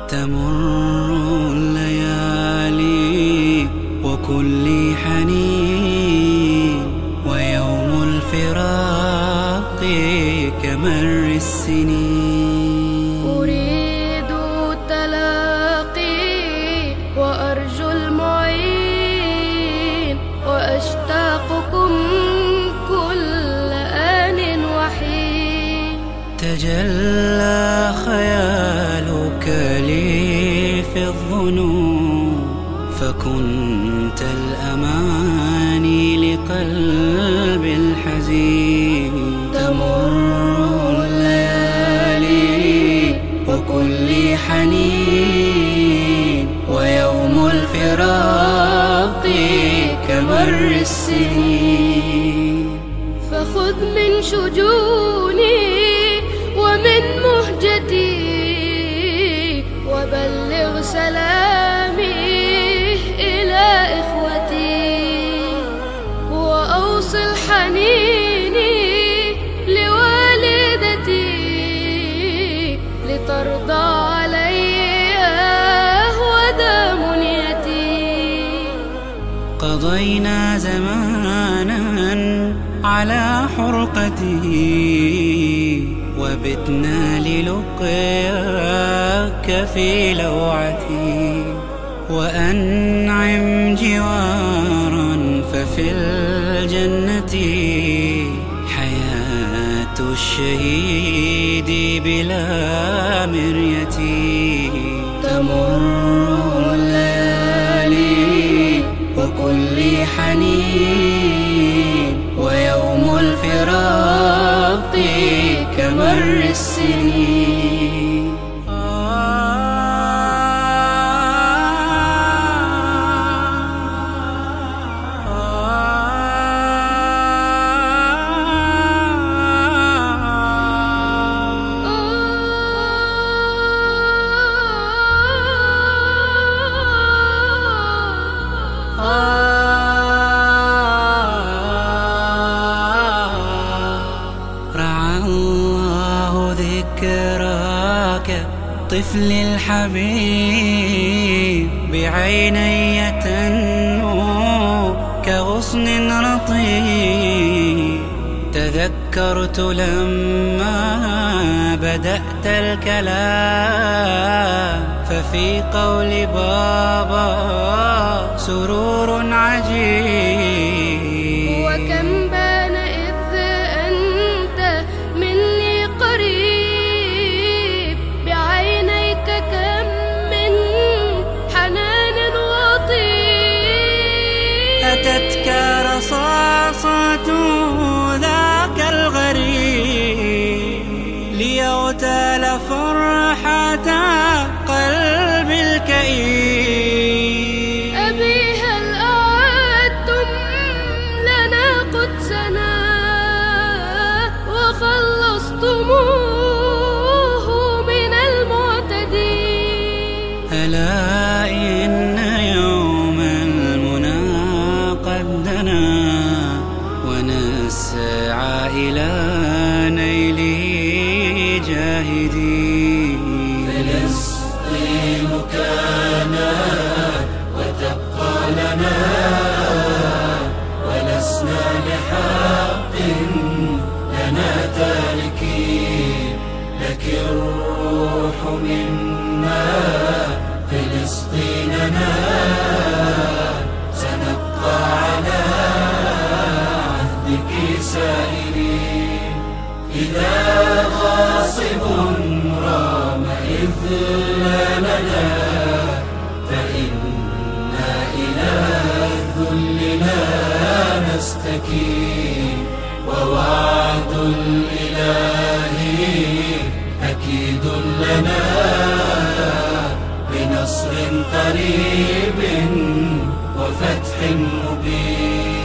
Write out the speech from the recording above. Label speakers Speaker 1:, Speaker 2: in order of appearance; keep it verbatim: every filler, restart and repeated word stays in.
Speaker 1: تمر الليالي وكل حنين، ويوم الفراق كمر السنين.
Speaker 2: أريد التلاقي وأرجو المعين، وأشتاقكم كل آن وحين.
Speaker 1: تجلى خيالك لي في الظنون، فكنت الأماني لقلب الحزين. تمر الليالي وكل حنين، ويوم الفراق كمر السنين.
Speaker 2: فخذ من شجوني ومن مهجتي، وبلغ سلامي إلى إخوتي، وأوصل حنيني لوالدتي، لترضى علي وذا منيتي.
Speaker 1: قضينا زمانا على حرقتي، وبتنا للقياك في لوعتي. وأنعم جوارا ففي الجنة حياة الشهيد بلا مرية. تمر الليالي وكل حنين، ويوم الفراق كمر السنين. ذكراك طفل الحبيب بعيني تنمو كغصن رطيب. تذكرت لما بدأت الكلام، ففي قول بابا سرور عجيب.
Speaker 2: وكم بان إذ أنت مني قريب، بعينيك كم من حنان وطيب.
Speaker 1: أتتك رصاصة ذاك الغريب، ليغتال فرحة قلب الكئيب.
Speaker 2: أبي هل أعدتم لنا قدسنا، وخلصتموه من المعتدين.
Speaker 1: ألا إن يوم المنى قد دنا، ونسعى إلى نيله جاهدين.
Speaker 3: فلسطين كانت وتبقى لنا، ولسنا لحق لنا تاركين. لك الروح منا فلسطيننا، سنبقى على عهدك سائرين. إذا غاصب رام إذلالنا، فإنا إلى الذل لا نستكين. ووعد الإله أكيد لنا، بنصر قريب وفتح مبين.